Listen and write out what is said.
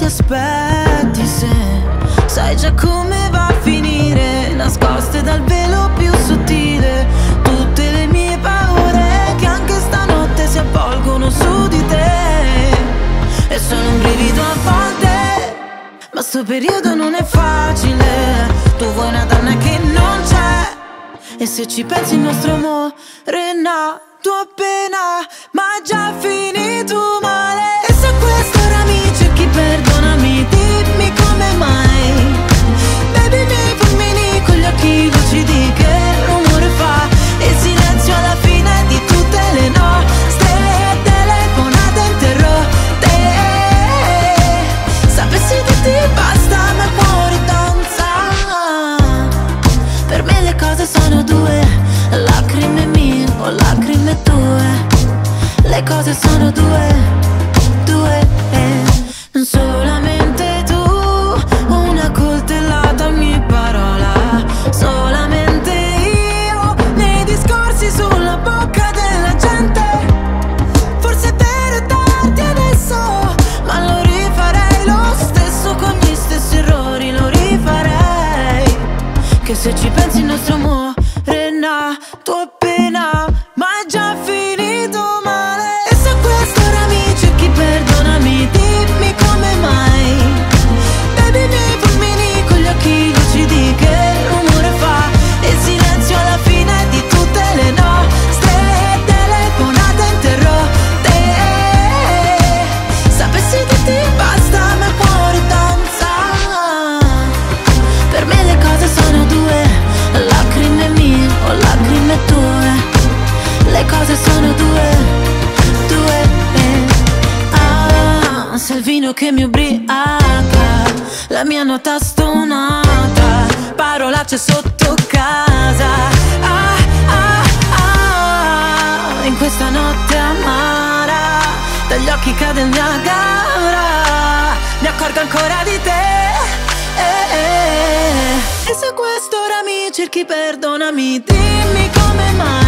ti aspetti se sai già come va a finire, nascoste dal velo più sottile, tutte le mie paure che anche stanotte si avvolgono su di te. E sono un brivido a volte, ma sto periodo non è facile. Tu vuoi una donna che non c'è, e se ci pensi il nostro amore è nato appena, ma è già finito male. E se a quest'ora mi cerchi, perdonami, dimmi come mai. Baby, miei fulmini con gli occhi lucidi, che rumore fa il silenzio alla fine di tutte le nostre telefonate interrotte. Sapessi che ti basta ma il cuore danza. Per me le cose sono due, lacrime mie o lacrime tue. Le cose sono due, due, non solamente tu, una coltellata ogni parola, solamente io nei discorsi sulla bocca della gente. Forse è vero è tardi adesso, ma lo rifarei lo stesso con gli stessi errori, lo rifarei. Che se ci pensi il nostro amore è nato appena, ma è già finito male. E se a quest'ora mi cerchi, perdonami, dimmi come mai. Baby, miei fulmini con gli occhi lucidi, che rumore fa il silenzio alla fine di tutte le nostre telefonate interrotte. Sapessi che ti basta ma il cuore danza. Per me le cose sono due, lacrime mie o lacrime tue. Le cose sono due, due, ah, se il vino che mi ubriaca, la mia nota stonata, parolacce sotto casa. Ah, ah, ah, in questa notte amara, dagli occhi cade il Niagara, mi accorgo ancora di te. E se a quest'ora mi cerchi, perdonami, dimmi come mai.